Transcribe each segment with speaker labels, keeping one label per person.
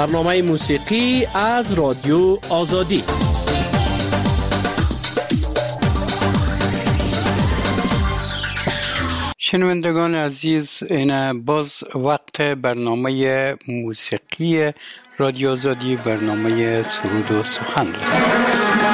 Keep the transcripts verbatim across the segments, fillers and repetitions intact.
Speaker 1: برنامه موسیقی از رادیو آزادی.
Speaker 2: شنوندگان عزیز، این باز وقت برنامه موسیقی رادیو آزادی، برنامه سرود و سخن رسید.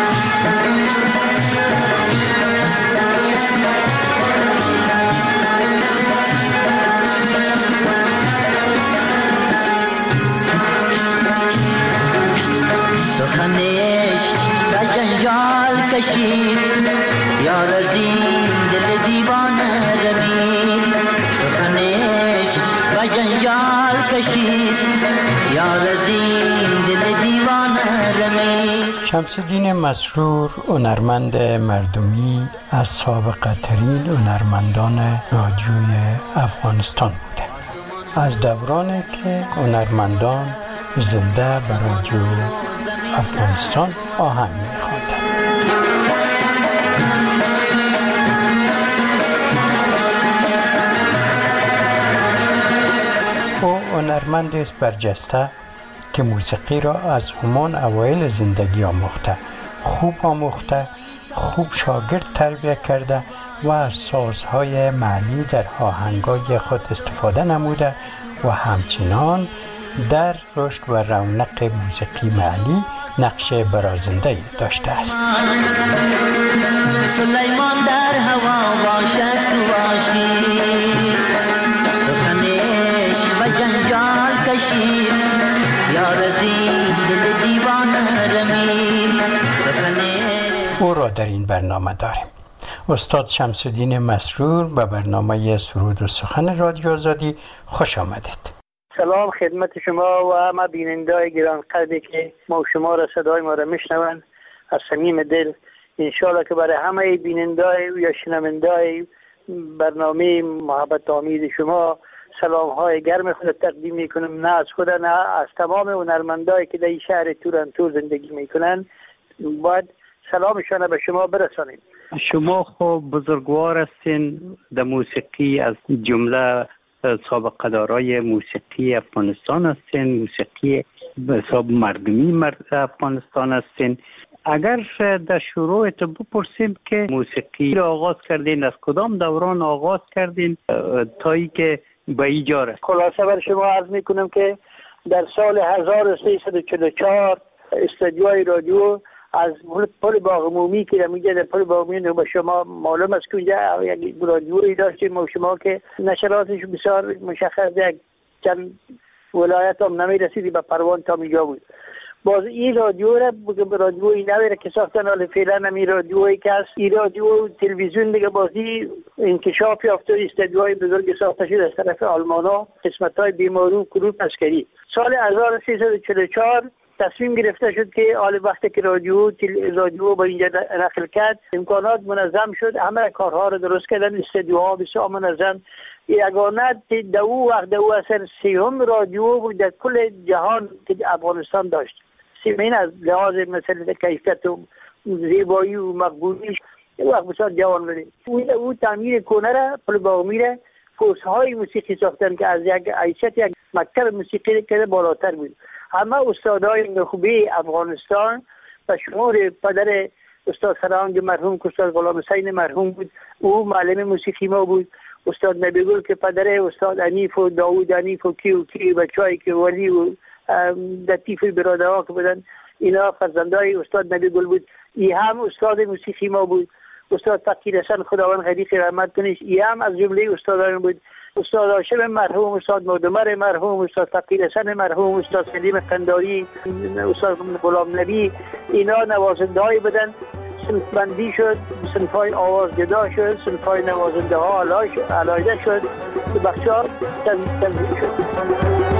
Speaker 3: سخنش و جنجال کشید یار از این دل دیوانه رمید. سخنش و جنجال کشید یار از این دل دیوانه رمید.
Speaker 2: شمس‌الدین مسرور هنرمند مردمی از سابقه ترین هنرمندان رادیوی افغانستان بوده. از دورانی که هنرمندان زنده به رادیو افغانستان آهنگ می‌خواندند. او هنرمندی است برجسته که موسیقی را از همان اوایل زندگی آموخته، خوب آموخته، خوب شاگرد تربیت کرده و از سازهای محلی در آهنگای خود استفاده نموده و همچنان در رشد و رونق موسیقی محلی نقش برازنده داشته است.
Speaker 3: سلیمان در هوا باشد باشی، سخنش و جنجال کشید یار از این دل دیوانه رمید.
Speaker 2: او را در این برنامه داریم. استاد شمس‌الدین مسرور به برنامه سرود و سخن رادیو آزادی خوش آمدید.
Speaker 4: سلام خدمت شما و همه بینندگان گرانقدری که ما و شما را صدای ما را میشنوند. از صمیم دل انشالله که برای همه بینندگان یا شنوندگان برنامه محبت آمیز شما سلام های گرم خود تقدیم میکنم، نه از خود نه از تمام هنرمندایی که در این شهر تورنتو زندگی میکنن. باید سلامشان به شما برسانیم.
Speaker 2: شما خب بزرگوار هستین در موسیقی، از جمله سابقه دارای موسیقی افغانستان هستین، موسیقی به حساب مردمی مرد افغانستان هستین. اگر در شروعت بپرسیم که موسیقی را آغاز کردین، از کدام دوران آغاز کردین تا ای که به اینجا رسید؟
Speaker 4: خلاصه بر شما عرض میکنم که در سال هزار و سیصد و چهل و چهار استودیوهای رادیو از پل باغ عمومی که در میگه در پل باغ عمومی به شما معلوم است که اونجا یک رادیویی داشتیم و شما که نشراتش بسیار مشخص یک چند ولایت هم نمی رسیدی به پروان تا میجا بود. باز این رادیو را رادیوی نوی که ساختن، حالا فعلا نمی رادیویی که هست این رادیو تلویزیون دیگه بازی انکشاف یافته، استودیوهای بزرگ ساخته شد از طرف آلمانا، قسمت‌های بیمارو کروپ عسکری. سال هزار و سیصد و چهل و چهار تصمیم گرفته شد که حال وقتی که رادیو رادیو با اینجا نقل کرد امکانات منظم شد، همه کارها رو درست کردن، استودیوها بسیار منظم. یگانه دو وقت دو اثر سیوم رادیو بود در کل جهان که افغانستان داشت. سیمین از لحاظ مثل کیفیت و زیبایی و مقبولیش وقت بسیار جوان بودیم. او, او تعمیر کنه را پل باغمی را کورس‌های موسیقی ساختن که از یک حیثیت یک مکتب موسیقی که بالاتر بود. همه استادای نخبه افغانستان و شمار پدر استاد سرهنگ مرحوم که استاد غلام حسین مرحوم بود، او معلم موسیقی ما بود. استاد نبیگل که پدر استاد انیف و داوود انیف و کی و کی بچه‌ای که ولی و لطیف برادرها که بودن، اینا فرزندای استاد نبیگل بود. ای هم استاد موسیقی ما بود. استاد فقیر حسن خداوند غریق رحمت کنه، ای هم از جمله استادان بود. استاد هاشم مرحوم، استاد مودمر مرحوم، استاد فقیر حسن مرحوم، استاد سلیم قنداری، استاد غلام نبی، اینا نوازنده های بدن. صنف بندی شد، صنف های آواز جدا شد، صنف های نوازنده ها علایده شد، بخش ها تنظیم شد.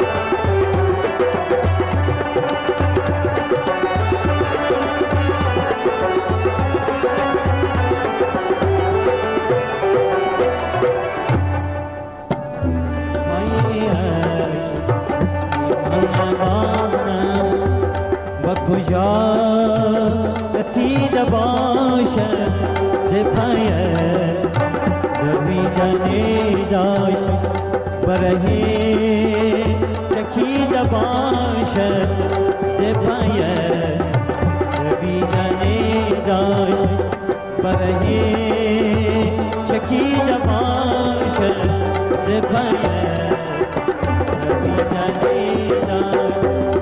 Speaker 5: کجا رسیده باشد زفایه دویدنی داشت برای چکیده باشد ز پی بیدنی داشت برای چکیده باشد ز پی بیدنی داشت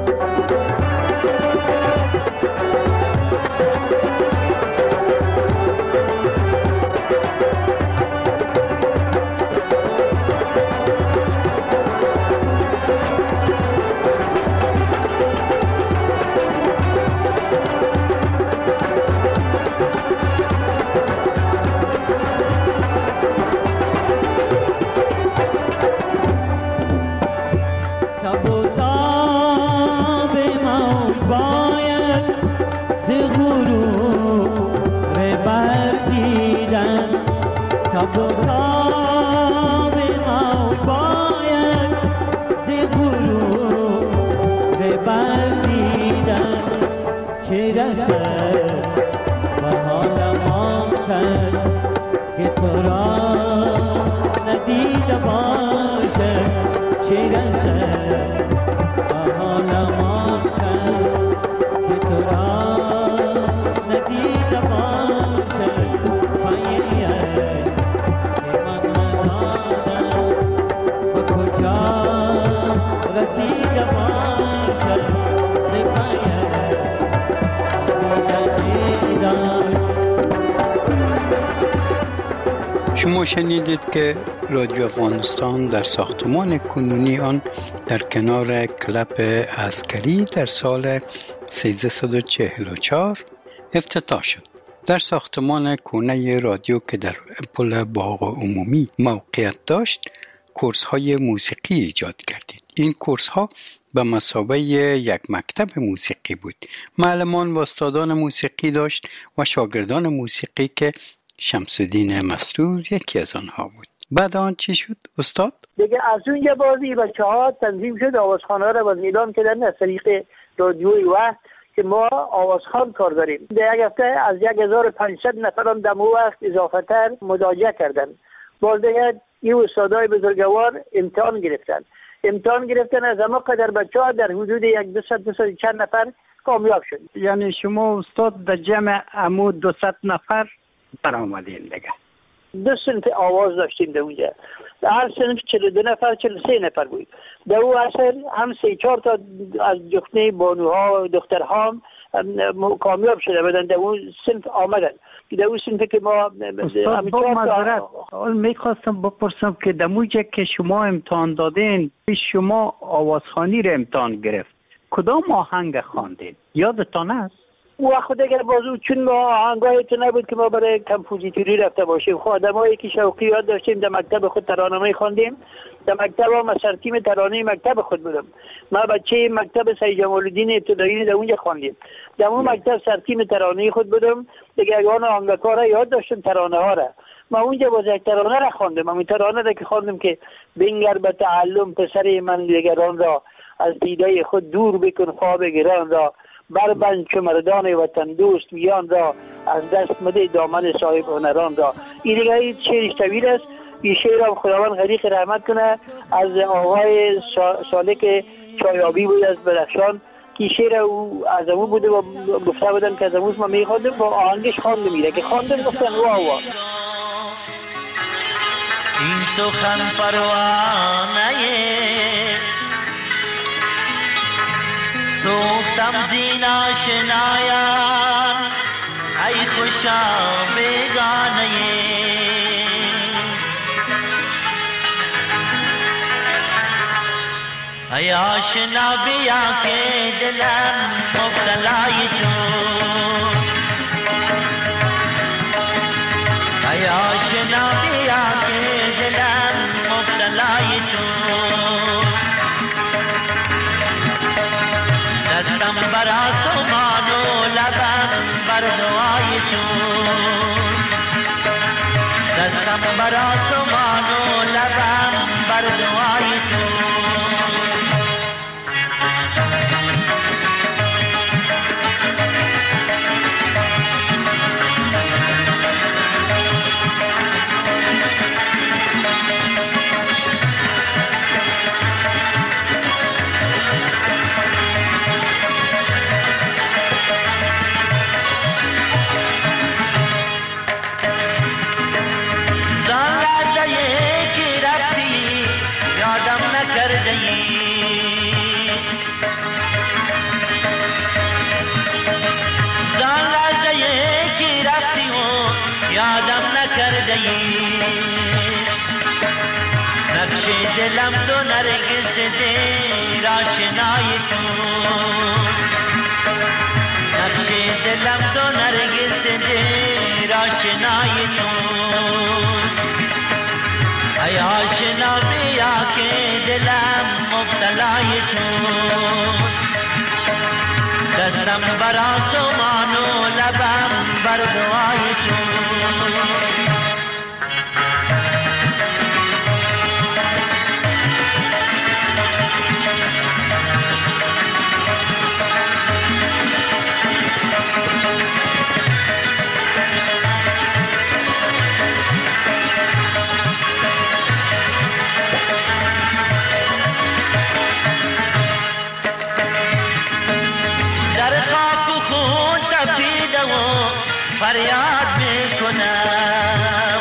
Speaker 2: شما شنیدید که رادیو افغانستان در ساختمان کنونی آن در کنار کلب عسکری در سال سیزده چهل و چهار افتتاح شد. در ساختمان کونه رادیو که در پل باغ عمومی موقعیت داشت، کورس های موسیقی ایجاد کردید. این کورس ها به مثابه یک مکتب موسیقی بود. معلمان و استادان موسیقی داشت و شاگردان موسیقی که شمس‌الدین مسرور یکی از آنها بود. بعد آن چی شد استاد؟
Speaker 4: دیگه از اونجا بازی بچه ها تنظیم شد، آوازخانه را باز اعلام کردن از طریق رادیوی وقت که ما آوازخوان کار داریم. در یک هفته از یک هزار و پانصد نفران در مو وقت اضافه تر مراجعه کردن. باز دیگه این استادای بزرگوار امتحان گرفتن. امتحان گرفتن از اما قدر بچه ها در حدود یک دویست دویست چند نفر کامیاب شد.
Speaker 2: یعنی شما استاد در جمع امو دویست نفر برآمدین دیگه.
Speaker 4: دو صنف آواز داشتیم در اونجا. در هر صنف چهل و دو نفر چهل و سه نفر بود. در اون اصل هم سه چهار تا از جفنه بانوها و دخترها هم کامیاب شده بودن، در اون صنف آمدن. در اون صنف که ما
Speaker 2: استاد با معذرت میخواستم بپرسم که در موجه که شما امتحان دادین شما آوازخوانی رو امتحان گرفت، کدام آهنگ خواندین؟ یادتان است؟
Speaker 4: او وقت دیگر بازو چون ما آهنگای تو نبود که ما برای کمپوزیتوری رفته باشیم. خب آدمایی که شوقی یاد داشتیم در مکتب خود ترانه‌ای خواندیم. در مکتب ما سرتیم ترانه مکتب خود بودم. ما بچه مکتب سید جمال الدین ابتدایی در اونجا خواندیم. در اون مکتب سرتیم ترانه خود بودم. دیگه یگان آهنگکارا یاد داشتم ترانه ها را. ما اونجا باز یک ترانه را خواندم. همین ترانه را که خواندم که بنگر به تعلم پسر من دیگران را، از دیده خود دور بکن خواب گران را، بربند چو مردان وطن دوست میان را، از دست مده دامن صاحب هنران را. این دیگه این شعرش طویل است. این شعر هم خداوند غریق رحمت کنه از آقای سالک چایابی بود از بدخشان که شعر او از امو بوده و گفته بودن که از اموز ما میخواندم با آهنگش خواندم. میره که خواندم گفتن واه واه.
Speaker 3: این سخن پروانه سوختم زین آشنایان، ای خوشا بیگانه ای آشنا بیا که دلم مبتلای تو، ای آشنا بیا که دلم مبتلای تو، دستم بر آسمان و لبم بر دعای تو، دستم بر آسمان و لبم بر دعای تو. ای نقش دلم تو نرگس دیر آشنای توست نقش دلم تو نرگس دیر آشنای توست ای آشنا بیا که دلم مبتلای توست دستم بر آسمان و لبم بر دعای توست فریاد میکنم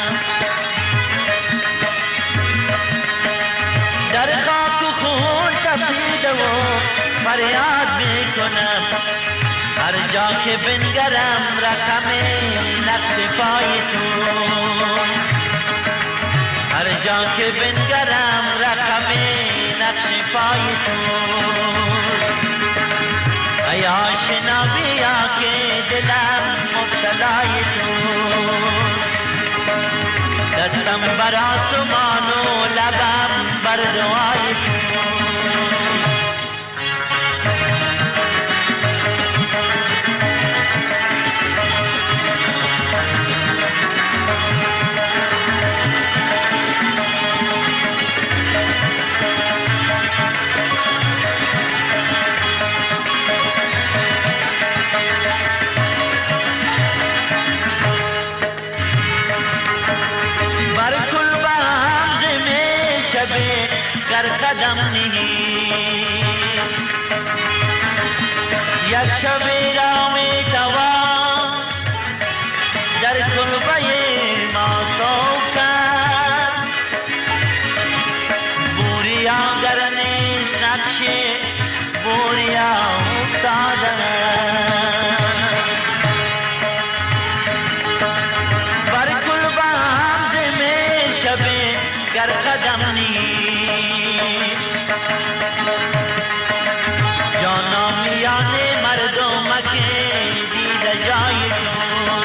Speaker 3: در خاک و خون تپیده و فریاد میکنم هر جا که بنگرم رقم نقش پای تو هر جا که بنگرم رقم نقش پای تو ای آشنا بیا که دلم مبتلای توست دستم بر آسمان و لبم بر دعای گر قدم نهی یک شب را می توان در کلبه ما صوف کرد بوریا گر نیست نقش بوریا افتاده بر کلبه همز می شبه گر قدم نهی جانا میان مردم که دیده جای تو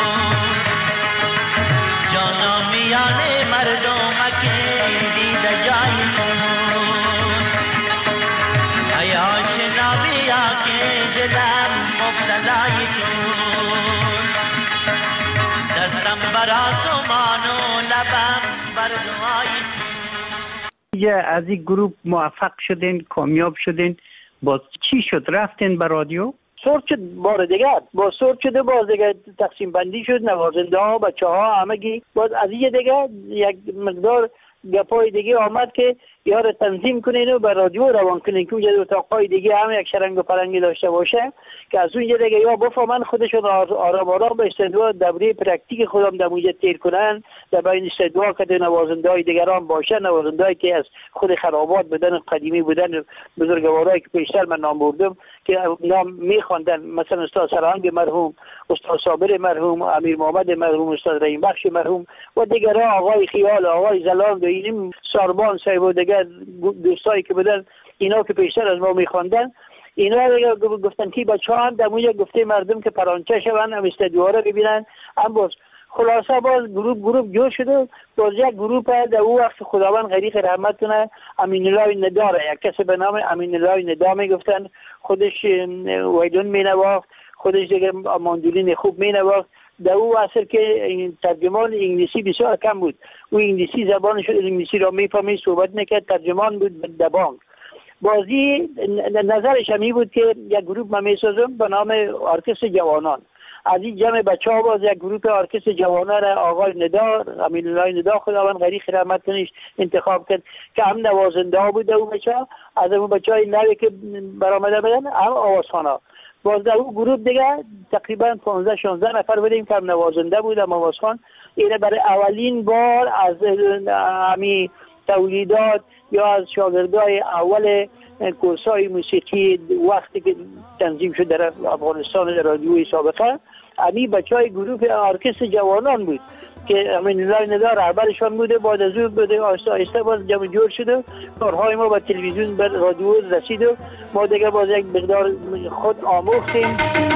Speaker 3: جانا میان مردم که دیده جای تو ای آشنا بیا که دلم مبتلای تو دستم بر آسمان و لبم بر دعای
Speaker 4: تو از این گروه موفق شدین کامیاب شدین باز چی شد رفتین به رادیو سورت شد بار دیگر با سورت شده باز دیگه تقسیم بندی شد نوازنده ها بچه ها همگی باز از این دیگه یک مقدار گپای دیگه آمد که یار تنظیم کنین و به رادیو روان کنین که اونجا اتاقای دیگه هم یک شرنگ و پرنگی داشته باشه که از اونجا دیگه یا بفهمن خودشون آرام آرام به استدوا دوره پرکتیک خودم در اونجا تیر کنن در بین استدوا که نوازنده های دیگران باشه نوازنده هایی که از خود خرابات بودن قدیمی بودن بزرگوارایی که پیشتر من نام بردم که نام میخواندن مثلا استاد سرهنگ مرحوم استاد صابر مرحوم امیر محمد مرحوم استاد رحیم بخش مرحوم و دیگران آقای خیال آقای زلاند و این ساربان صاحب و دیگر دوستایی که بودن اینا که پیشتر از ما میخواندن اینا گفتن که بچه‌ها هم دموی گفته مردم که پرانچه شون هم استدیوها رو ببینن هم باز خلاصه باز گروپ گروپ جور شده باز یک گروپ در او وقت خداوند غریق رحمت کنه امین الله نداره یک کسی به نام امین الله ندا میگفتن خودش ویدون مینواخت خودش دیگه ماندولین خوب مینواخت در او اصل که ترجمان انگلیسی بسیار کم بود او انگلیسی زبانش انگلیسی را میفهمید صحبت میکرد ترجمان بود در بانک بازی نظرش همی بود که یک گروپ من میسازم به نام ارکستر جوانان از این جمع بچه ها باز یک گروپ ارکستر جوانان را آقای ندا امین الله ندا خداوند غریق رحمت کنیش انتخاب کرد که هم نوازنده ها بود اون بچه ها از اون بچه های نوی که برآمده بودن هم آوازخوان ها باز در اون گروپ دیگه تقریبا پانزده شانزده نفر بودیم که هم نوازنده بود هم آوازخوان اینه برای اولین بار از همی تولیدات یا از شاگردای اول کورسای موسیقی وقتی که تنظیم شد در افغانستان در رادیوی سابقه امی بچه های گروه ارکستر جوانان بود که امین الله ندا رهبرشان بوده. بعد از اون بوده آهسته آهسته باز جمع جور شد، کارهای ما به تلویزیون به رادیو رسید و ما دیگه باز یک مقدار خود آموختیم.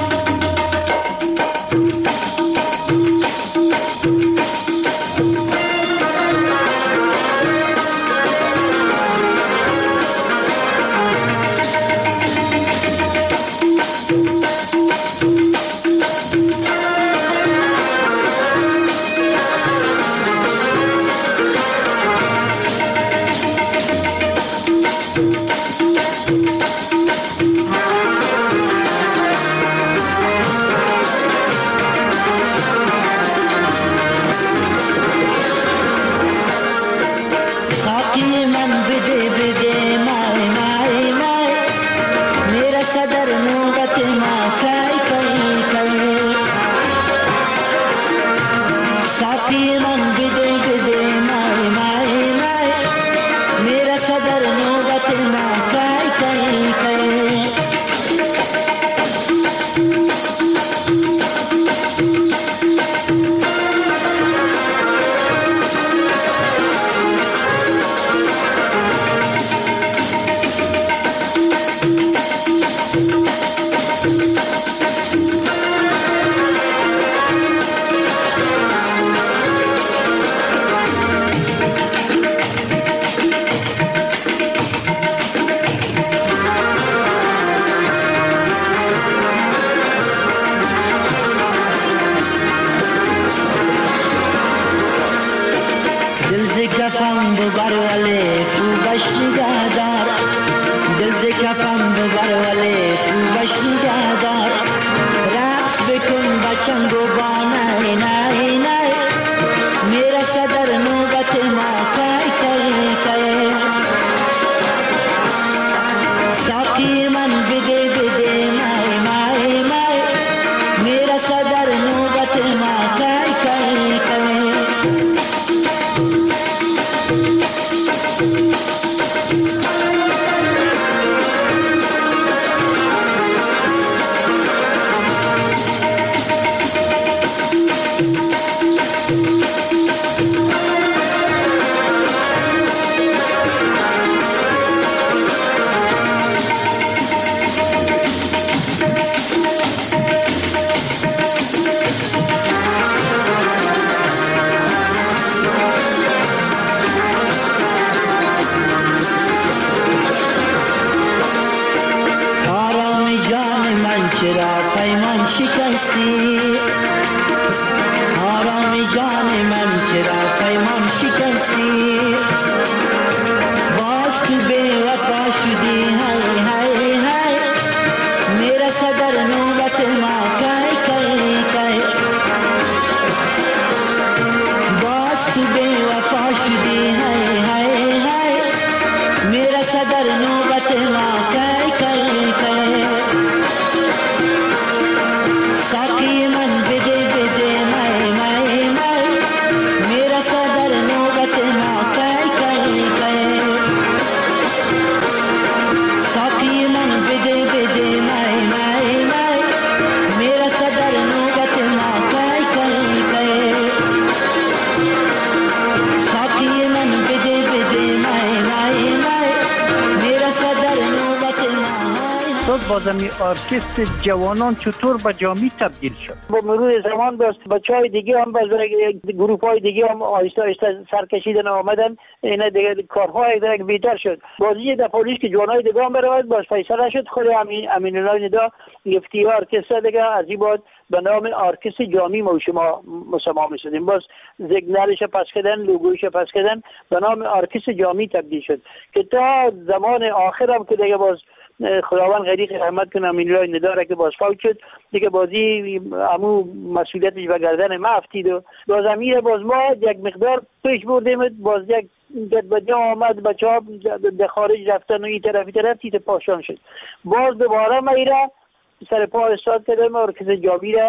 Speaker 4: بازمی ارکستر جوانان چطور به جامی تبدیل شد؟ با مرور زمان باز بچهای دیگه هم باز گروه های دیگه هم آهسته آهسته سرکشیدن آمدن، اینا دیگه کارهای دیگه بیشتر شد. بازی در پلیس که جوانای دیگه هم برآمد باز فیصله شد خود امین امین الله ندا گفتی ارکستر دیگه از این بعد به نام ارکستر جامی ما شما مسما می‌شدیم. باز سیگنالش پس کردن، لوگوش پس کردن، به نام ارکستر جامی تبدیل شد که تا زمان آخر هم که دیگه باز خداوند غریق رحمت کنه امین الله نداره که باز فوت شد دیگه، بازی امو مسئولیتش به گردن ما افتید و باز امیر باز ما یک مقدار پیش بردیم، باز یک بدبدی آمد، بچه ها در خارج رفتن و این طرفی طرف تیت پاشان شد. باز دوباره ما ایره سر پا استاد کردم ارکستر جامی را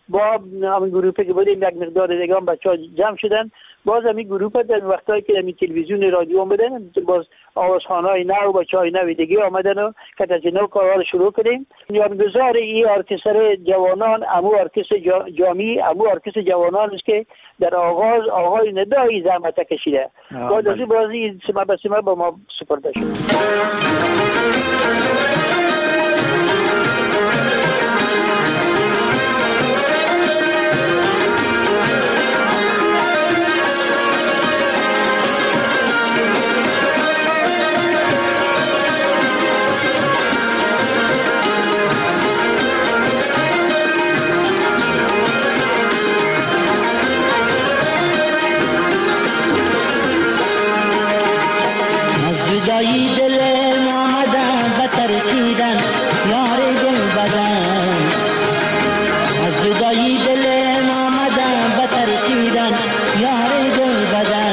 Speaker 4: با همین گروپی که بودیم یک مقدار دیگه هم بچه‌ها جمع شدن، باز همین گروپ در وقتایی که همین تلویزیون رادیو آمدن، باز آوازخوان‌های نو بچه‌های نو دیگه آمدن و که از نو کارها رو شروع کردیم. بنیانگذار این ارکستر جوانان امو ارکستر جا جامی امو ارکستر جوانان است که در آغاز آقای ندایی زحمت کشیده. بعد از این بازی سما به سما با ما سپرده شد.
Speaker 3: جدایی دل نامدن بتر کیدن یار دل بدن، از جدایی دل نامدن بتر کیدن یار دل بدن،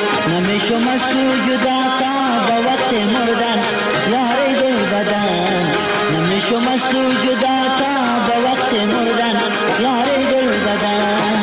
Speaker 3: نمیشم از تو جدا تا به وقت مردن یار دل بدن، نمیشم از تو جدا تا به وقت مردن یار دل بدن.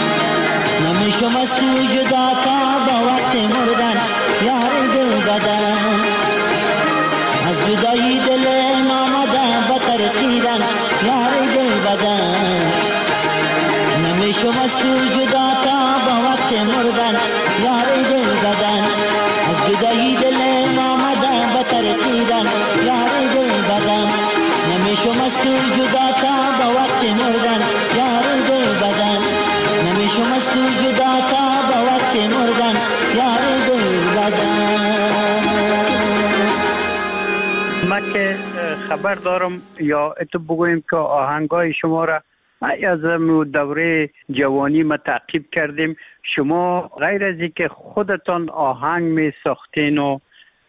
Speaker 6: شما سو جدا تا با وقت مردن یار دل بدن
Speaker 3: مستور جدا تا با وقت مردن یار دل زدن از جدایی دل آمدن به ترکیدن یار دل زدن نمیشو مستور جدا تا با وقت مردن یار دل زدن نمیشو مستور جدا تا با وقت مردن یار دل زدن.
Speaker 2: ما که خبر دارم یا اتو بگویم که آهنگای شما را از دوره جوانی ما تعقیب کردیم. شما غیر از اینکه خودتان آهنگ می ساختین و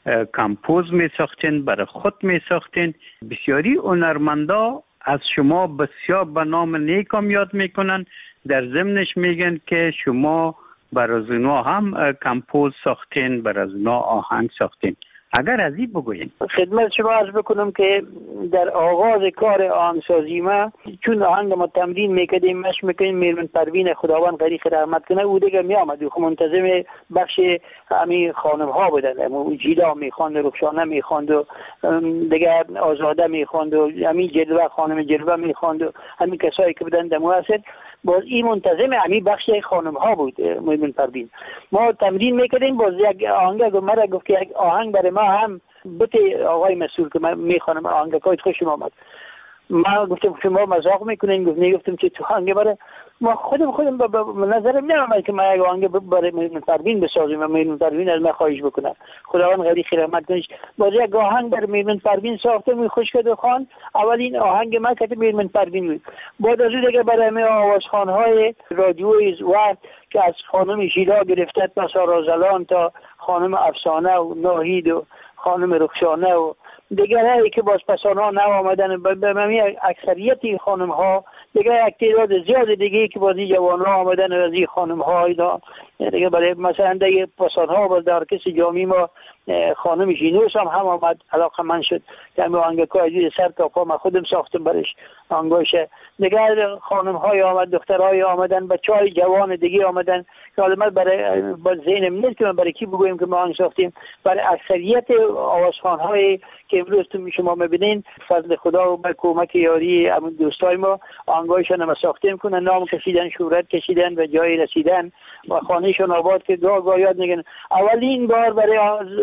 Speaker 2: کمپوز می ساختین، برای خود می ساختین، بسیاری هنرمندا از شما بسیار به نام نیکم یاد میکنن، در ضمنش میگن که شما برای اونا هم کمپوز ساختین، برای اونا آهنگ ساختین. اگر از این بگوین.
Speaker 4: خدمت شما عرض بکنم که در آغاز کار آهنگسازی ما چون آهنگ ما تمرین میکردیم مشق میکنیم، میرمن پروین خداوند غریق رحمت کنه او دیگه میامد خب منتظم بخش همین خانم ها بودن، همون جیلا میخواند، رخشانه میخواند و دیگه آزاده میخواند و همین جلوه خانم جلوه میخواند و همین کسایی که بودن دمو اصل باز این منتظم همین بخش خانم ها بود. میرمن پروین ما تمرین میکردیم، باز یک آهنگ مرا گفت که یک آهنگ برای ما هم بته آقای مسئول که من میخوانم آهنگای خوشم آمد. ما گفتم شما مزاق میکنین؟ گفت نه. گفتم که تو آهنگ برای ما خودم خودم به نظرم نمیاد که من یک آهنگ برای میرمن پروین بسازم و میرمن پروین از من خواهش بکنه. خداوند غریق رحمت کنه. باز یک آهنگ برای میرمن پروین ساختم، خوش کرد و خوان. اولین آهنگ من که میرمن پروین بود. بعد از اون دیگه برای می آوازخوان‌های رادیوی وقت که از خانم ژیلا گرفته تا سارازلان تا خانم افسانه و ناهید و خانم رخشانه و دیگرایی که باز پسانا نو آمدن، به معنی اکثریتی خانم ها دیگه یک تعداد زیاد دیگه که بازی جوان ها آمدن و از این خانم ها اینا دیگه برای مثلا دیگه پسان ها باز در کسی جامی ما خانم جینوس هم هم آمد، علاقه من شد که همه آهنگای سر تا پا من خودم ساختم برش آهنگاشه. دیگه خانم های آمد، دختر های آمدن، بچه های جوان دیگه آمدن که حالا من برای با ذهنم نیست که من برای کی بگویم که ما آهنگ ساختیم. برای اکثریت آوازخوان های که امروز شما میبینین فضل خدا و با کمک یاری همون دوستای ما آهنگایشان هم ساختیم کنن، نام کشیدن، شهرت کشیدن و جای رسیدن و خانهشون آباد که گاه گاه یاد میگن. اولین بار برای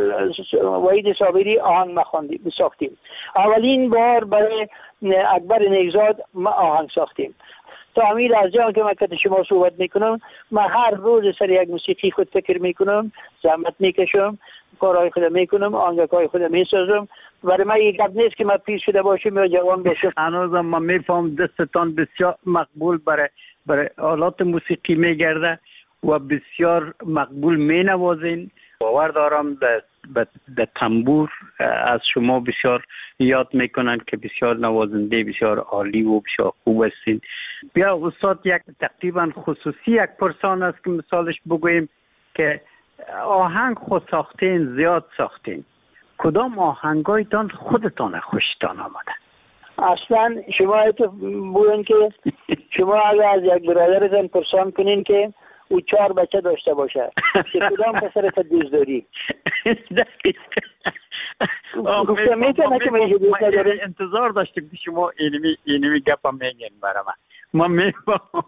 Speaker 4: وحید صابری آهنگ مخواندیم ساختیم، اولین بار برای اکبر نیکزاد ما آهنگ ساختیم. تا همین لحظه که من که شما صحبت میکنم من هر روز سر یک موسیقی خود فکر میکنم، زحمت میکشم، کارهای خودم میکنم، آهنگای خودم میسازم. برای من یک گپ نیست که من پیر شده باشم یا جوان باشم.
Speaker 2: هنوزم من میفهم دستتان بسیار مقبول برای برای آلات موسیقی میگرده و بسیار مقبول مینوازین. باور دارم در در تنبور از شما بسیار یاد میکنن که بسیار نوازنده بسیار عالی و بسیار خوب هستین. بیا استاد یک تقریبا خصوصی یک پرسان است که مثالش بگوییم که آهنگ خود ساختین، زیاد ساختین، کدام آهنگایتان خودتان خوشتان آمده؟
Speaker 4: اصلا شما تو بگوین که شما اگر از یک برادرتان پرسان کنین که او چهار بچه داشته باشه که کدام پسرت دوست داری؟ گفته میتونه که من
Speaker 2: انتظار داشتیم که شما اینمی اینمی گپا میگین برای من. ما میفهم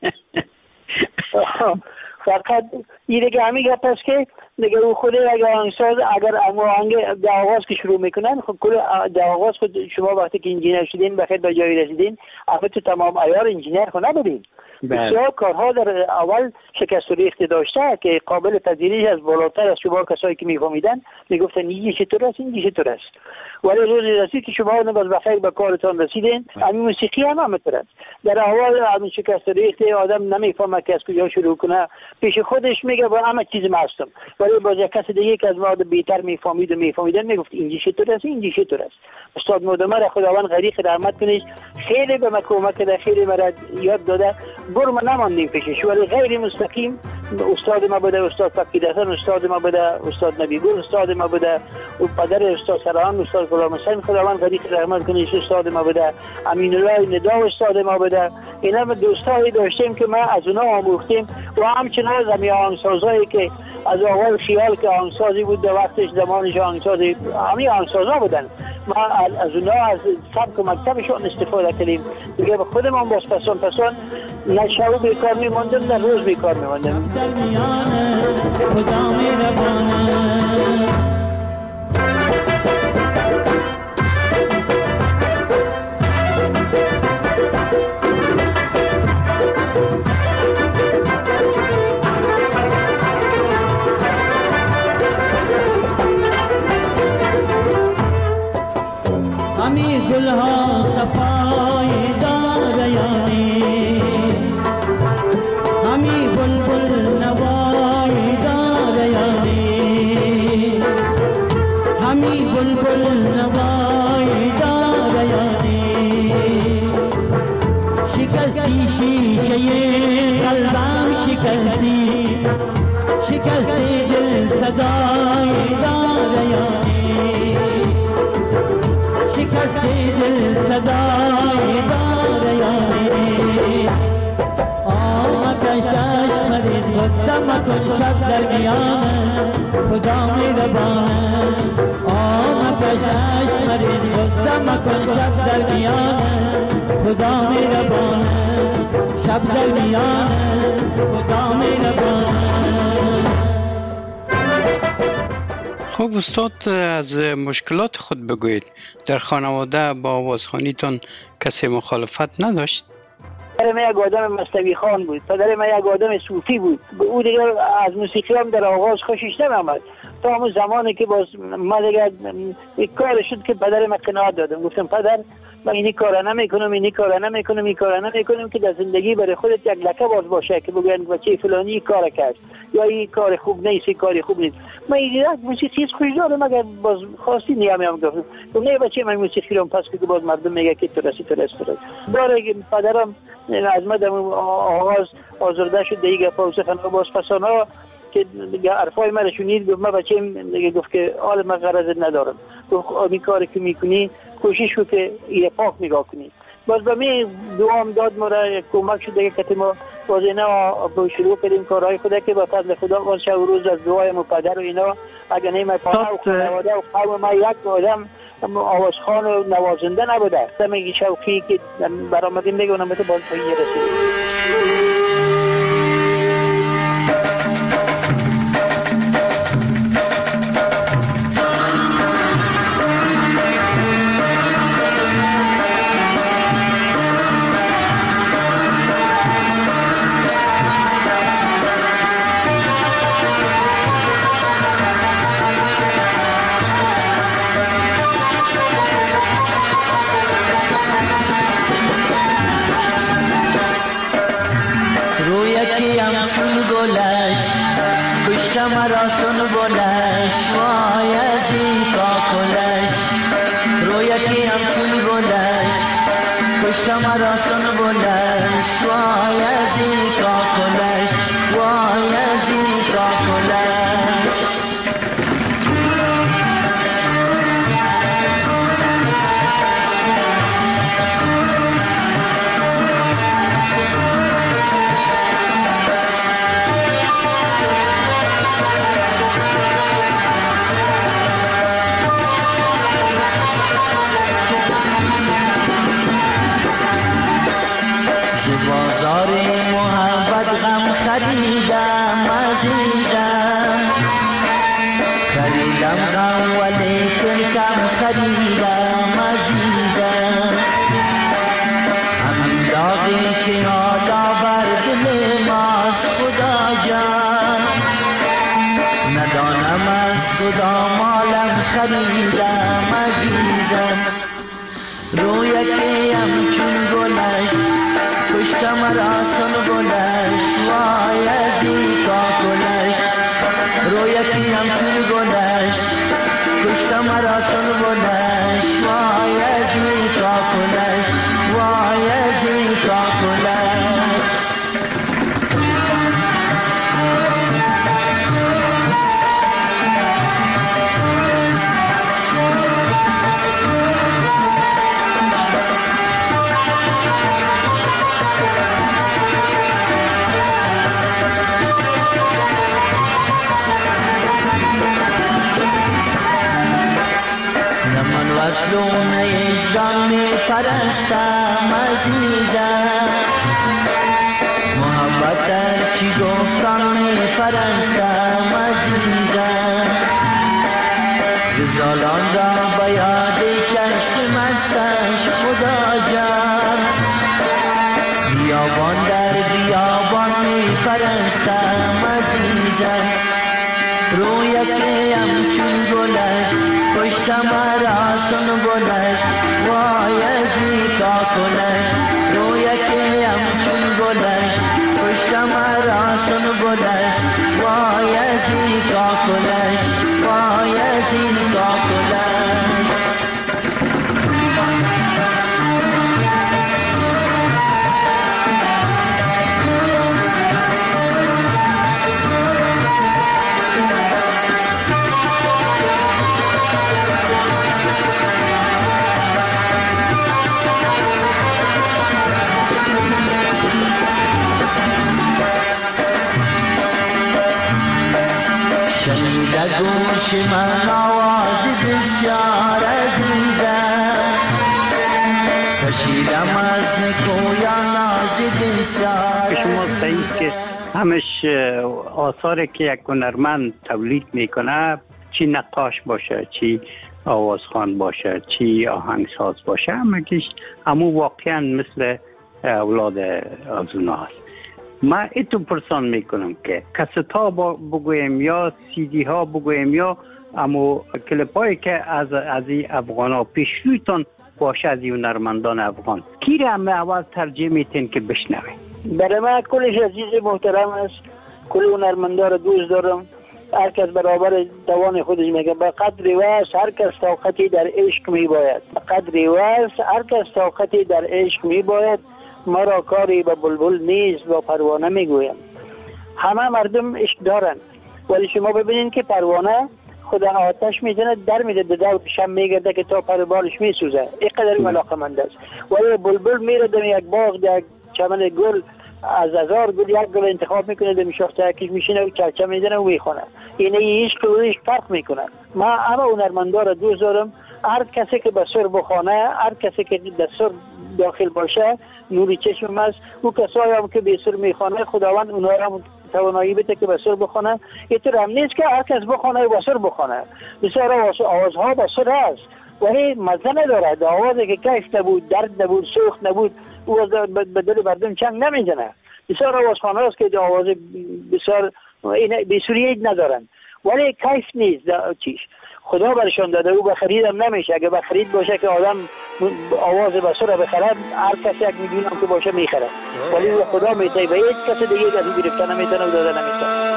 Speaker 4: فقط این دیگه همین گپ است که دیگه او خود اگر آهنگساز اگر آهنگ در آغاز که شروع میکنن خب کل در آغاز خود شما وقتی که انجینر شدین بخیر به جایی رسیدین اما تو تمام عیار انجینر خود نبودین. بسیار کارها در اول شکست و ریخت داشته که قابل پذیرش از بالاتر از شما کسایی که میفهمیدن میگفتن این چطور است این چطور است، ولی روزی رسید که شما باز بخیر به کارتان رسیدین. همین موسیقی هم همینطور است. در اول همین شکست و ریخت آدم نمیفهمه که از کجا شروع کنه، پیش خودش میگه با همه چیز مستم، ولی باز یک کس دیگه که از ما بیشتر میفهمید و میفهمیدن میگفت این چطور است این چطور است. استاد مدمر خداوند غریق رحمت کنه خیلی به من کمک کرده، خیلی مرا یاد داده. برو ما نماندیم پیشش، ولی غیر مستقیم استاد ما بوده استاد فقیدحسن، استاد ما بوده استاد نبیگل، استاد ما بوده و پدر استاد سران استاد غلام حسین خداوند غریق رحمت کنه استاد ما بوده، امین الله ندا استاد ما بوده. اینا دوستایی داشتیم که ما از اونها آموختیم و همچنان زمین آهنگسازایی که از اول خیال که آهنگسازی بود در وقتش زمانش آهنگسازی همین آهنگسازا بودن ما از اونها از سبک و مکتبشون استفاده کردیم دیگه. به خودمون باز پسان پسان نه شب بیکار میماندم نه روز بیکار میماندم.
Speaker 5: در میان خدا مهربانه همی گلها صفای داریانی همی بلبل نوای داریانی همی بلبل نوای داریانی شکستی شیشه قلبم شکستی شکستی دل صدای داریانی شکستی دل صدای داریانی آمکن شش مریض غصه مکن شب در میان خدا مهربانه آمکن شش مریض غصه مکن شب در میان خدا مهربانه شب در میان خدا مهربانه.
Speaker 2: خب استاد از مشکلات خود بگویید. در خانواده با آوازخوانیتان کسی مخالفت نداشت؟
Speaker 4: پدر من یک آدم مستوی خان بود، پدر من یک آدم صوفی بود. او دیگه از موسیقی هم در آغاز خوشش نمی‌آمد تا همون زمانی که باز ما دیگه یک کار شد که پدر من قناعت دادم. گفتم پدر من اینی کارا نمیکنم اینی کارا نمیکنم این کارا نمیکنم که در زندگی برای خودت یک لکه باز باشه که بگن بچه فلانی کار کرد یا این کار خوب نیست این کار خوب نیست. من یک موسیقی خوش دارم مگر باز خواستی نیام گفتم نه بچه من موسیقی رو پس که باز مردم میگه که تو رسی تو رسی داره. پدرم از مدام آغاز آزرده شد دیگه پاوسه خانه باز پسانا که حرفای من شنید گفت من بچه‌م دیگه گفت که حال من غرض ندارم. گفت این کاری که میکنی کوشش کن که یه پاک نگاه کنی. باز به می دوام داد مرا کمک شد دیگه که ما باز اینا با شروع کردیم کارهای خدا که با فضل خدا باز شب و روز از دعای پدر و اینا اگه نه پدر و خانواده و قوم ما یک آدم آوازخوان و نوازنده نبوده. دمیگه شوقی که برآمدیم دیگه اونم باز پایین رسید.
Speaker 3: مرا سن بلش وای ازی کاکلش رویتی هم چون بلش کشت مرا سن بلش وای ازی کاکلش وای ازی کاکلش خریدم عزیزم خریدم غم ولیکن کم خریدم عزیزم همین داغی که حالا بر دل ماست خدا جان ندانم از خدا مالم خریدم عزیزم رویتیم چون گلش کشت مرا سن گلش وای ازی کاکلش رویتیم چون گلش کشت مرا سن گلش وای ازی وصلونه جان می پرستم عزیزم، محبت چی گفتم می پرستم عزیزم، رزالان را به یاد چشم مستش خدا جان، بیابان در بیابان می پرستم عزیزم، رویت همچون گلش پشتم را سن گلش، وای ازی کا کنش، رویت همچون گلش پشتم را سن گلش، وای ازی کا کنش، وای ازی کا کنش. شنیده گوش من آواز بسیار عزیزم، کشیدم از نکویان ناز بسیار.
Speaker 4: شما صحیح که همش آثاری که یک هنرمند تولید میکنه، چی نقاش باشه، چی آوازخوان باشه، چی آهنگساز باشه، همه همو واقعا مثل اولاد از اوناست. من ایتو پرسان میکنم که کست ها بگویم یا سی دی ها بگویم یا امو کلیپ هایی که از از افغان ها پیش رویتان باشه از این هنرمندان افغان، کی را همه اول ترجیح میتین که بشنوه؟ برای من کلش عزیز محترم است، کل هنرمندا را دوست دارم، هر کس برابر توان خودش میگه. به قدر وست هر کس طاقتی در عشق میباید، به قدر وست هر کس طاقتی در عشق میباید، ما را کاری به بلبل نیست با پروانه میگویم. همه مردم عشق دارن، ولی شما ببینین که پروانه خدا آتش میزنه در میده به دور شم میگرده که تا پر بالش میسوزه، اینقدر علاقمند است. ولی بلبل میره در یک باغ در چمن گل، از هزار گل یک گل انتخاب میکنه، در شاخه یکیش میشینه و چرچه میزنه و میخونه. اینه عشق و عشق فرق میکنه. ما همه هنرمندا را دوست دارم، هر کسی که به سر بخونه، هر کسی که در سر داخل باشه نوری چشم است. او کسایی هم که به سر میخونه خداوند اونها را توانایی بده که به سر بخونه. اینطور هم نیست که هر کس بخونه و به سر بخونه. بسیار آوازها به سر هست ولی مزه نداره. آوازی که کیف نبود، درد نبود، سوخت نبود، او به دل مردم چنگ نمیزنه. بسیار آوازخانه هست که آواز بسیار بسوریه ندارن ولی کیف نیست. چیش خدا برشان داده، او به خرید هم نمیشه. اگه به خرید باشه که آدم آواز بسر رو بخرد، هر کسی یک میلیون هم که باشه میخره، ولی او خدا میته و هیچ کسی دیگه از او گرفته نمیتونه و داده نمیتونه.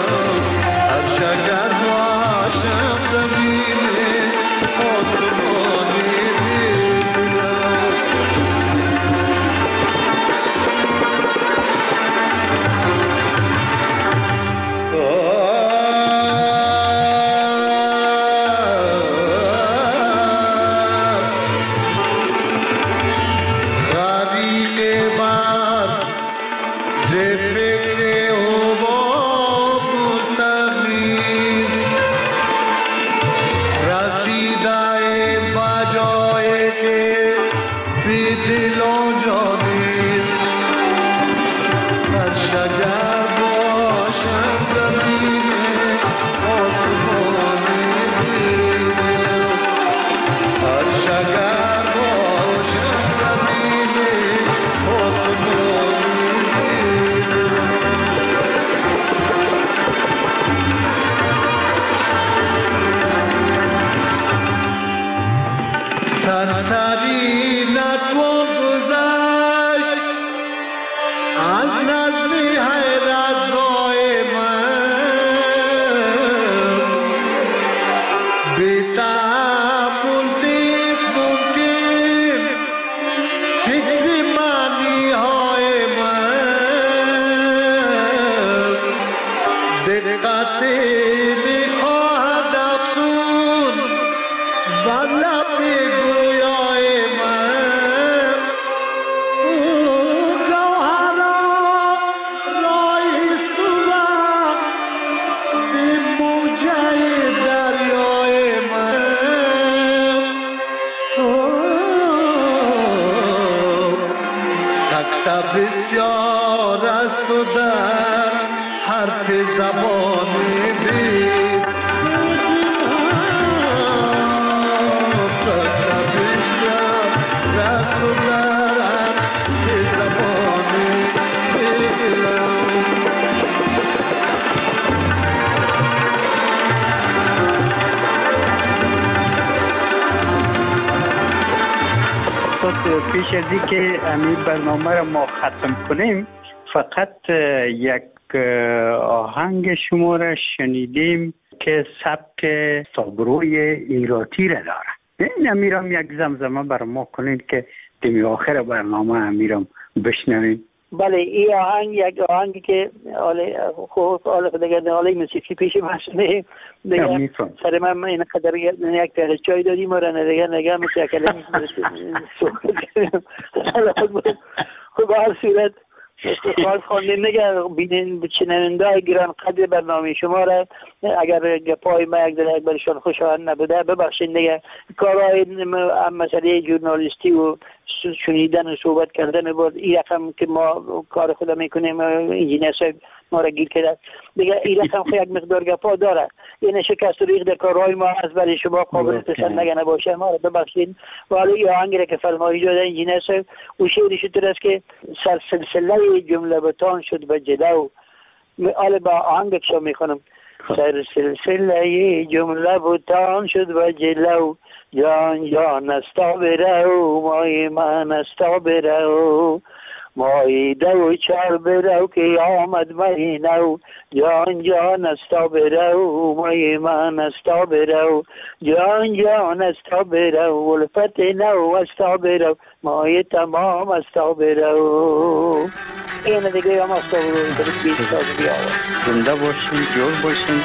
Speaker 6: Oh بی دل و جانی هر شجر باشم زمین آسمانی هر شجر باشم زمین آسمانی سرسری نتوان گذشت از نظم حیرت رای من بی تحمل نیست ممکن فکر معنی های من دقتی میخواهد افزون بر لب گویای من گوهرا رایست و به موجه دریای من سکته بسیار است و در حرف زبانی بی
Speaker 4: پیش از این که همین برنامه را ما ختم کنیم فقط یک آهنگ شما را شنیدیم که سبک سابروی ایراتی را داره. این امیرم یک زمزمه بر ما کنید که دمی آخر برنامه امیرم بشنویم. بله این آهنگ یک آهنگی که آله خوب آله دیگه آله موسیقی پیش ماشینه دیگه سر من این قدر یک تا چای دادیم و دیگه نگاه میشه کلمه خب هر صورت خواهد خواندیم نگه بینین چننده گران قدر برنامه شما را اگر گپای ما یک در یک برشان خوشایند نبوده ببخشید نگه کارهای مسئله ژورنالیستی و شنیدن و صحبت کردن بود این رقم که ما کار خدا میکنیم انجینیر صاحب ما را گیر کرده دیگه این رقم خیلی یک مقدار گپا داره این شکست ریخ در کارهای ما از برای شما قابل پسند نگه نباشه ما را ببخشید و حالا این آهنگی را که فرمایی داده انجینیر صاحب او شعرش طور است که سر سلسله جمله بتان شد به جلو حالا با آهنگ شما میخونم سر سلسله جمله بتان شد و جلو جان جان استا برو مای من استا برو مای دو چار برو که آمد مای نو جان جان استا برو مای من استا برو جان جان استا برو ولفت نو استا برو مای تمام استا برو این دیگه هم استا برو این دیگه بیست تا بیاور
Speaker 2: زنده باشین جور باشین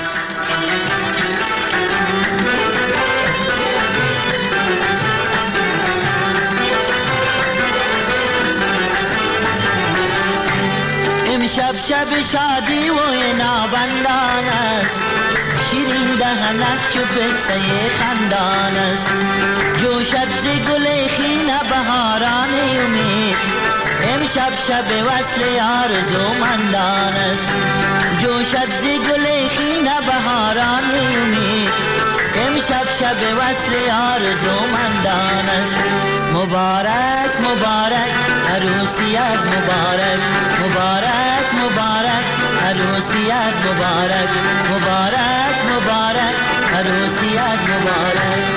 Speaker 5: شب شب شادی و نابندان است شیرین دهنک چو پسته خندان است جوشد ز گل خیل بهاران امید امشب شب وصل آرزومندان است جوشد ز گل خیل بهاران امید امشب شب وصل آرزومندان است مبارک مبارک عروسیت مبارک مبارک مبارک عروسیت مبارک مبارک مبارک عروسیت مبارک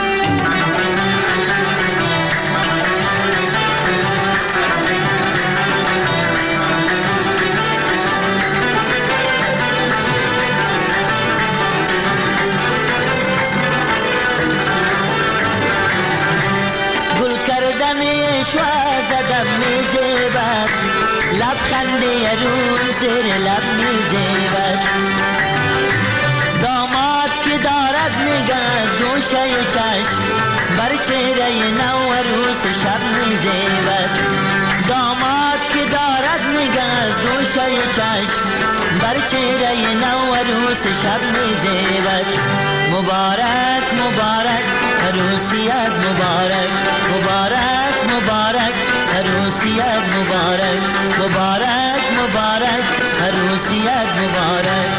Speaker 5: شوا زدم میزیبد لبخنده روی زیر لب میزیبد داماد که دارد نگاه از گوشه چشم بر چهره نو عروس شب میزیبد داماد که دارد نگاه از گوشه چشم بر چهره نو عروس شب میزیبد مبارک مبارک عروسیت مبارک مبارک مبارک عروسیت مبارک مبارک مبارک عروسیت مبارک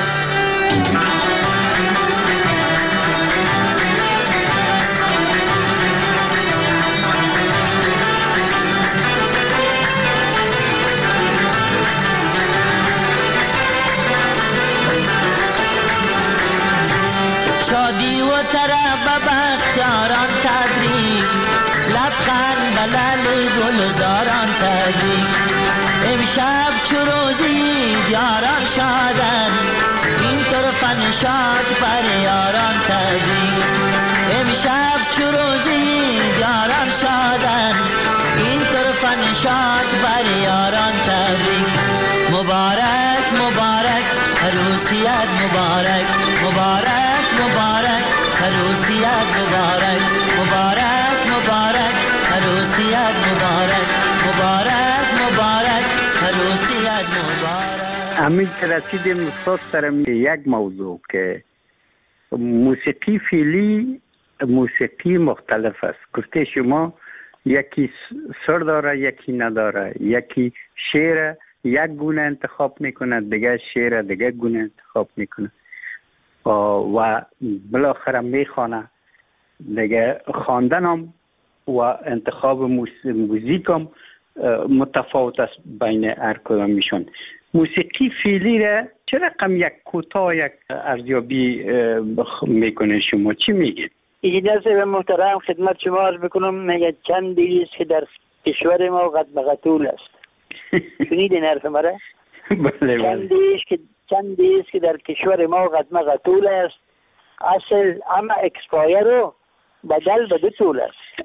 Speaker 5: شادی و طرب بختیاران تبریک لبخند بلل گلزاران تبریک امشب چو روزی یاران شادن این طرف نشاط بر یاران تبریک امشب چو روزی یاران شادن این طرف نشاط بر یاران تبریک مبارک مبارک عروسیت مبارک مبارک مبارک عروسیت مبارک مبارک مبارک عروسیت مبارک مبارک مبارک عروسیت مبارک.
Speaker 2: همین که رسیدیم استاد سرم یک موضوع که موسیقی فعلی موسیقی مختلف است. گفته شما یکی سر داره یکی نداره، یکی شعر یک گونه انتخاب میکنه دیگه شعر دیگه گونه انتخاب میکنه و بالاخره میخوانه دیگه. خواندن هم و انتخاب موزیک هم متفاوت است بین هر کدامشون. موسیقی فعلی را چه رقم یک کوتاه یک ارزیابی میکنه شما؟ چی میگید؟
Speaker 4: اجازه به محترم خدمت شما عرض بکنم. میگه چند دیست که در کشور ما قد مقتول است. شنیدین حرف مرا؟
Speaker 2: بله بله.
Speaker 4: چند دیست که چند دیست که در کشور ما قد مقتول است. اصل اما اکسپایر رو بدل به دو طول است.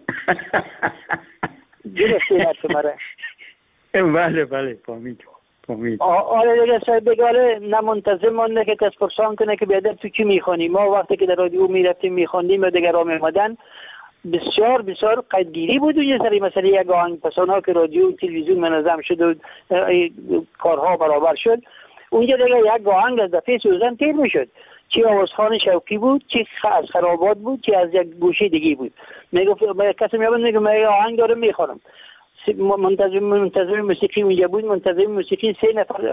Speaker 4: گرفتین حرف مرا؟
Speaker 2: بله بله فهمید فهمید.
Speaker 4: آره دیگه صاحب بگاره نه منتظم مانده که کس پرسان کنه که بیادر تو چی میخوانی. ما وقتی که در رادیو میرفتیم میخوندیم و دیگر را میمدن بسیار بسیار قدگیری بود اونجا سری مثلا یک آهنگ پسان ها که رادیو و تلویزیون منظم شد و کارها برابر شد. اونجا دیگه یک آهنگ از دفعه سوزن تیر میشد، چی آوازخان شوقی بود، چی از خرابات بود، چی از یک گوشه دیگه بود. میگفت کسی میابند میگه من آهنگ دارم میخوانم. منتظم منتظم موسیقی اونجا بود. منتظم موسیقی سه نفر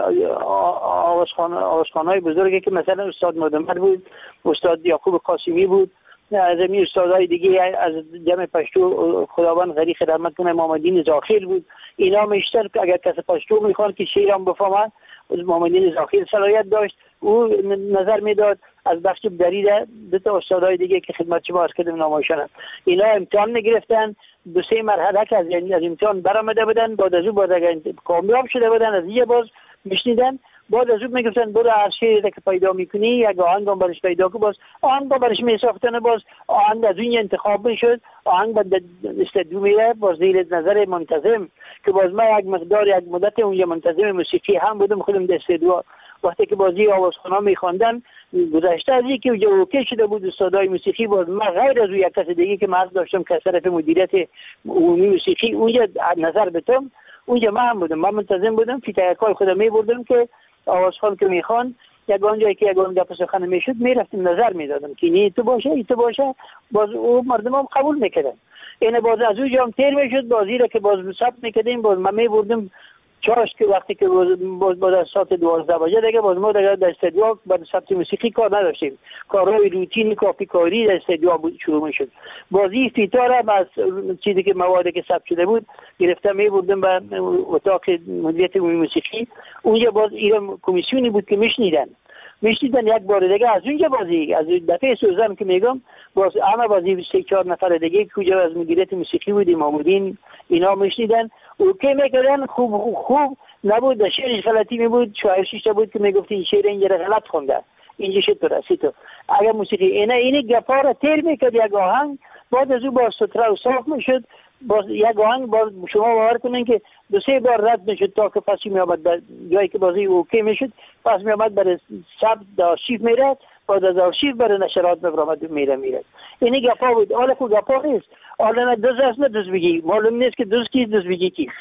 Speaker 4: آوازخان آوازخانای بزرگی که مثلا استاد مدمر بود، استاد یعقوب قاسمی بود، از این استادای دیگه از جمع پشتو خداوند غریق رحمت کنه محمدین زاخیل بود. اینا میشتر اگر کسی پشتو میخوان که شعرم بفهمن محمدین زاخیل صلاحیت داشت، او نظر میداد. از بخش دریده دو تا استادای دیگه که خدمت شما عرض کردم نامشون، اینا امتحان میگرفتن. دو سه مرحله که از از امتحان برآمده بودن، بعد از اون بعد اگر کامیاب شده بودن از یه باز میشنیدن، بعد از اون میگفتن برو هر شعری که پیدا میکنی یک آهنگ هم برش پیدا کن. باز آهنگ برش میساختن، باز آهنگ از اون انتخاب میشد. آهنگ بعد استدیو میره باز زیر نظر منتظم که باز ما یک مقدار یک مدت اونجا منتظم موسیقی هم بودم خودم در استدیو. وقتی که بازی آوازخونا میخواندن گذشته از اینکه اونجا اوکی شده بود استادای موسیقی، باز من غیر از یک کس دیگه که مرز داشتم که از طرف مدیریت عمومی موسیقی اونجا نظر بتم، اونجا من هم بودم. من منتظم بودم فیتایکای خودم میبردم که آوازخوان که میخوان یک آنجایی که یک آن گپ سخن میشد میرفتم نظر میدادم که این تو باشه این تو باشه. باز او مردم هم قبول میکردن. اینه باز از اونجا هم تیر میشد بازی را که باز ثبت میکردیم. باز من میبردم چاش که وقتی که باز باز از ساعت دوازده بجه دیگه باز ما دیگه در استدیو بعد ثبت موسیقی کار نداشتیم. کارهای روتین کافی کاری در استدیو بود شروع میشد. بازی فیتار از چیزی که موادی که ثبت شده بود گرفته میبردم به اتاق مدیریت عمومی موسیقی. اونجا باز ایران کمیسیونی بود که میشنیدن میشنیدن یک بار دیگه از اونجا بازی از دفعه سوزن که میگم باز همه بازی سه چهار نفر دیگه که از مدیریت موسیقی بود محمودین اینا میشنیدن اوکی میکردن. خوب خوب خوب نبود شعرش غلطی می بود. شاعر شیشته بود که میگفت این شعر اینجا غلط خونده اینجا شد رسید تو اگر موسیقی اینا اینی گپا را تیر میکرد یک آهنگ بعد از اون باز ستره و صاف میشد. باز یک آهنگ باز شما باور کنین که دو سه بار رد میشد تا که پسی میامد در جایی که بازی اوکی میشد پس میامد برای سب آرشیو میرد بعد از آرشیو برای نشرات میبرامد میره میره. اینی گپا بود. حالا که گپا نیست. حالا نه دوز است نه دوز بگی معلوم نیست که دوز کیست دوز بگی کیست.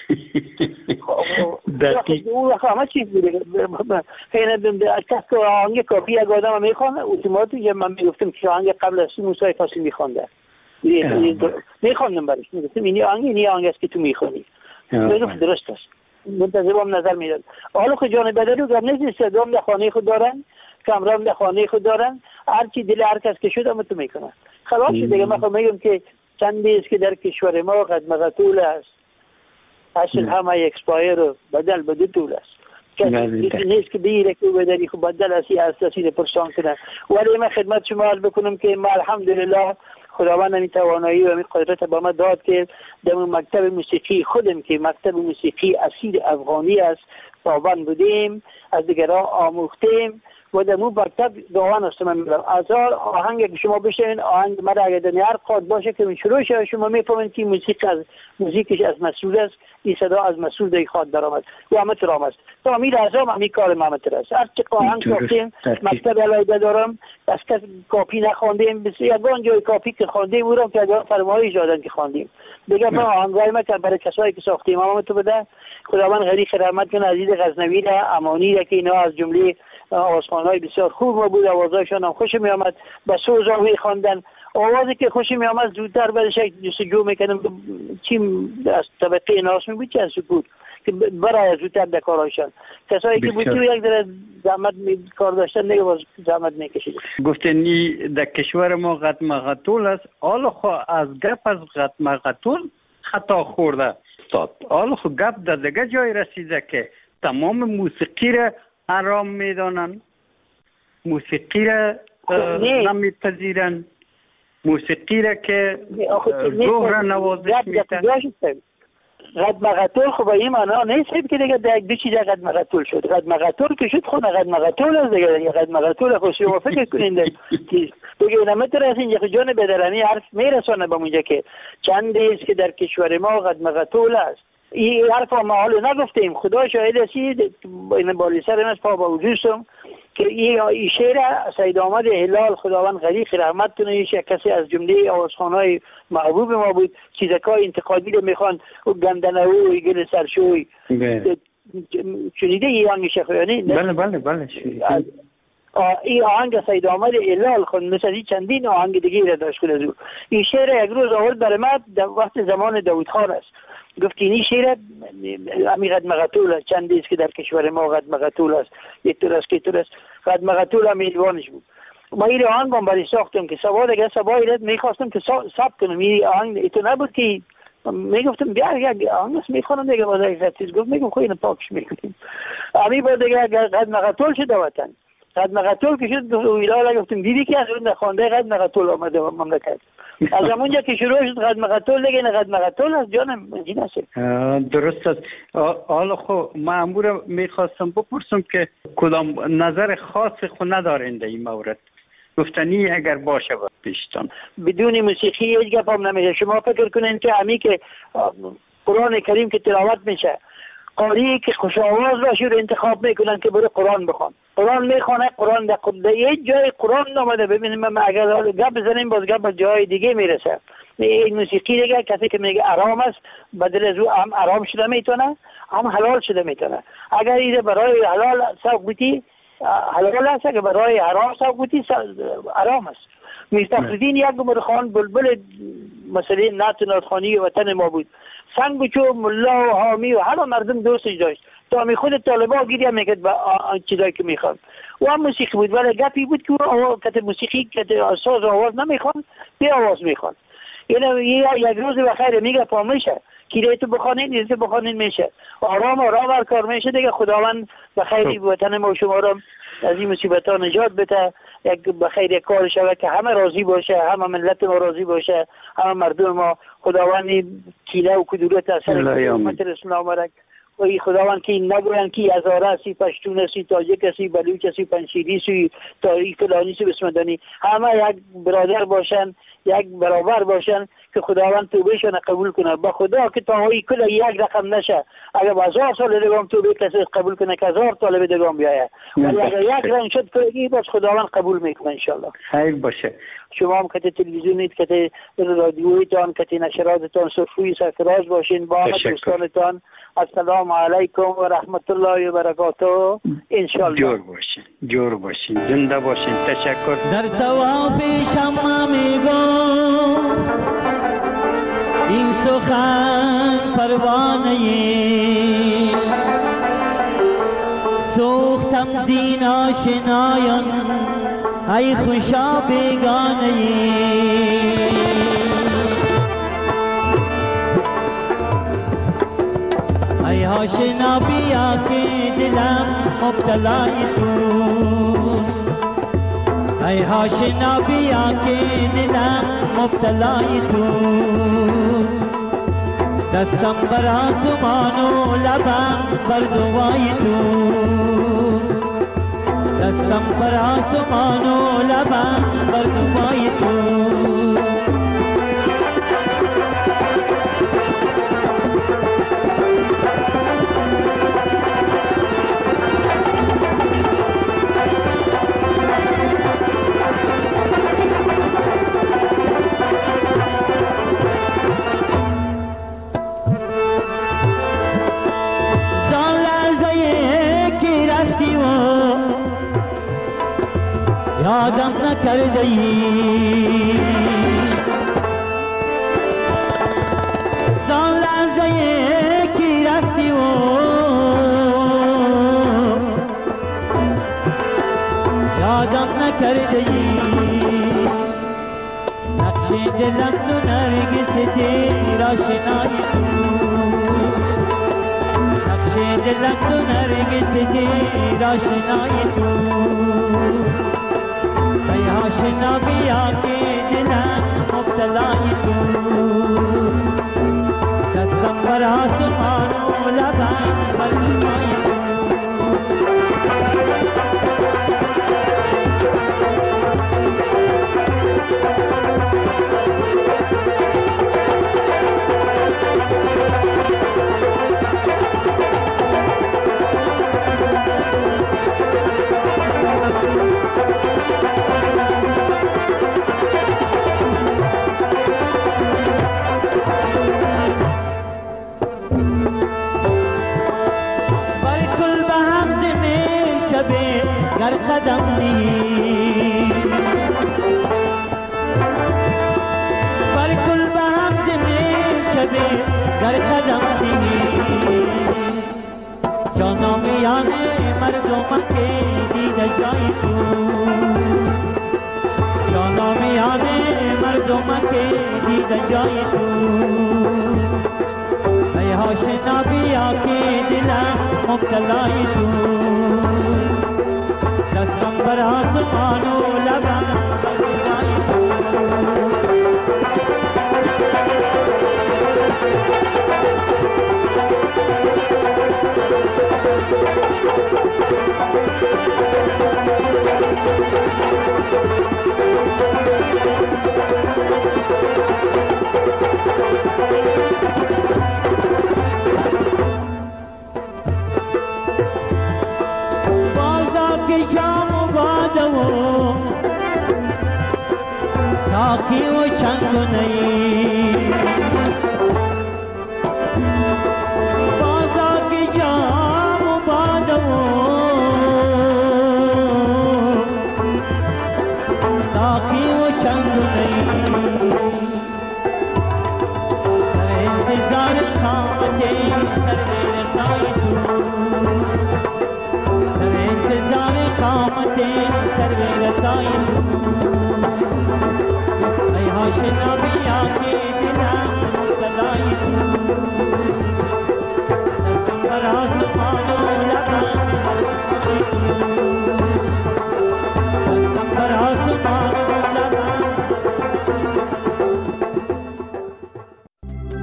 Speaker 4: اون همه چیز بوده. خیلی کس که آهنگ کافی یک آدم میخوانه اتوماتیک من میگفتم که آهنگ قبل از موسیقی فاسی میخوانده میخوندم برش، میگفتم این آهنگ این آهنگ است که تو میخونی. میگفت درست است، منتظرم نظر میداد. حالا خود جان بدلو گم نیست، صدام در خانه خود دارن، کامرام در خانه خود دارن، هر چی دل هر کس که شد هم تو میکنن. خلاص دیگه من خود میگم که چندی است که در کشور ما قد مقتول است، اصل همه اکسپایر و بدل بده طول است. کسی نیست که بگیره که بدلی خب بدل اسی اساسی پرسان کنه. ولی من خدمت شما عرض بکنم که ما الحمدلله خداوند این توانایی و این قدرت با ما داد که در مکتب موسیقی خودم که مکتب موسیقی اصیل افغانی است پابند بودیم، از دیگران آموختیم و در اون مکتب دعوان است. من میگم از آهنگ که شما بشنوین، آهنگ مرا اگر در هر قاد باشه که من شروع شه شما میفهمید که موسیقی از موزیکش از مسئول است، این صدا از مسئول در خود درآمد و همت رام است. تا امیر اعظم همی کار محمد است. هر چه آهنگ ساختیم مکتب علیحده دارم، از کس کاپی نخواندیم، بس یگان جای کاپی که خواندیم او را که اگر فرمایش دادن که خواندیم. دیگه ما آهنگای ما که برای کسایی که ساختیم ما تو بده، خداوند غریق رحمت کنه. عزیز غزنوی را، امانی را که اینا از جمله آوازخوان‌های بسیار خوب ما بود، آوازهایشان هم خوش می آمد، با سوزا می خواندن. آوازی که خوش می آمد زودتر برش جستجو میکنم چی از طبقه ناس می بود چه از بود که برای زودتر در کارهایشان. کسایی که بود یک در زحمت کار داشتن دیگه باز زحمت میکشید.
Speaker 2: گفتنی در کشور ما قد مقتول است، حالا خو از گپ از قد مقتول خطا خورده استاد. حالا خو گپ در دیگه جای رسیده که تمام موسیقی را حرام میدانن، موسیقی را نمیپذیرن، موسیقی را که روح را نوازش میتن.
Speaker 4: قد مقتول خب این معنا نیست که دیگه در دو چیز قد مقتول شد. قد مقتول که شد خود قد مقتول است دیگه. قد مقتول خود شما فکر کنید دیگه نمیتونه از اینجا جان بدرانی حرف میرسونه به اونجا که چند است که در کشور ما قد مقتول است. این حرف ما حالا نگفتیم، خدا شاهد است. این بالی سر من پا با وجودم که این شعر سید احمد هلال خداوند غریق رحمت کنه، یک کسی از جمله آوازخوان‌های محبوب ما بود. چیزکای انتقادی رو میخوان و گندنه‌وی گل سرشوی شنیده این آهنگ شخویانی؟
Speaker 2: بله بله بله
Speaker 4: این آهنگ سید احمد هلال خود مثل چندین آهنگ دیگه را داشت کنه. این شعر یک روز آورد برای من در وقت زمان داوود خان است. گفت این شعر امی قد مقتول است، چندی است که در کشور ما قد مقتول است، یک طور است که طور است. قد مقتول هم ایلوانش بود. ما این آهنگ هم برای ساختم که سبا دیگه سبا ایرد میخواستم که ثبت کنم. این آهنگ ایتو نبود که میگفتم بیا یک آهنگ است میخوانم دیگه باز یک چیز گفت میگم خب اینو پاکش میکنیم. امی با دیگه قد مقتول شد وطن. قد مقتول که شد ویلا گفتم دیدی که از اون خوانده قد مقتول آمده مملکت. از همونجا که شروع شد قد مقتول دیگه قد مقتول از جانم این است.
Speaker 2: درست است. حالا خب مأمور میخواستم بپرسم که کدام نظر خاص خود ندارین در این مورد، گفتنی اگر باشه پیشتان. بدون موسیقی هیچ گپ هم نمیشه. شما فکر کنین که امی که قرآن کریم که تلاوت میشه، قاری که خوش آواز باشه رو انتخاب میکنن که برای قرآن بخوان. قرآن میخونه، قرآن در یک جای قرآن نامده. ببینیم ما اگر گپ بزنیم باز گپ جای دیگه میرسه. این موسیقی دیگه کسی که میگه آرام است بدل از او هم آرام شده میتونه، هم حلال شده میتونه. اگر ایده برای حلال سوق بودی حلال است، اگر برای حرام سوق بودی آرام است. مستفیدین یک عمر خان بلبل مثلا نعت ناتخوانی وطن ما بود. سنگ بچو ملا و حامی و همه مردم دوستش داشت. تا می خود طالبا گیری هم میکرد با چیزایی که میخوان. و هم موسیقی بود ولی گپی بود که کت موسیقی کت ساز آواز نمیخوان، بی آواز میخوان. یعنی یک روز بخیر میگه پا میشه که تو بخوانین ایزه بخوانین میشه آرام آرام هر کار میشه دیگه. خداوند بخیری وطن ما و شما را از این مصیبت ها نجات بده، یک بخیر یک کار شود که همه راضی باشه، همه ملت ما راضی باشه، همه مردم ما. خداوند کینه و کدورت اثر امت رسول آمرک و خداوند که این نگوین که هزاره هستی، پشتون هستی، تاجک هستی، بلوچ هستی، پنشیری هستی، تاریخ فلانی هستی، بسمدانی، همه یک برادر باشن، یک برابر باشن
Speaker 4: که خداوند توبهشان قبول کنه. با خدا که تا هایی کل یک رقم نشه، اگر با هزار سال دگام توبه کسی قبول کنه که هزار طالب دگام بیایه، ولی اگر یک رنگ شد که باز خداوند قبول میکنه انشالله.
Speaker 2: خیر باشه.
Speaker 4: شما هم که تلویزیونیت، که رادیویتان، که نشراتتان صفوی سرفراز باشین. با همه دوستانتان السلام علیکم و رحمت الله و برکاته انشالله.
Speaker 2: جور باشین، جور باشین، زنده باشین. تشکر.
Speaker 5: در طواف شمع میگم این سخن پروانه سوختم زین آشنایان ای خوشا بیگانه ای آشنا بیا که دلم مبتلای توست ای آشنا بیا که دلم مبتلای توست دستم بر آسمان و لبم بر دوای توست دستم بر آسمان و لبم بر دوای توست یادم نکرده ای زان لحظه که رفتی و یادم نکرده ای نقش دلم تو نرگس تیر آشنای تو نقش دلم تو نرگس تیر آشنای تو ای آشنا بیا که دلم مبتلای تو دستم بر آسمان و لبم بر دوای تو گر قدم نی بر کل به هم زمین شبه گر قدم نی جانا میانه مردم که دیده جای تو جانا میانه مردم که دیده جای تو ای آشنا بیا که دلم مبتلای تو دستم بر آسمان و لبم بر دوای تو ساقی و چنگ و نی بازا کی جام و بادو ساقی و چنگ و نی در انتظار قامت در رسائی تو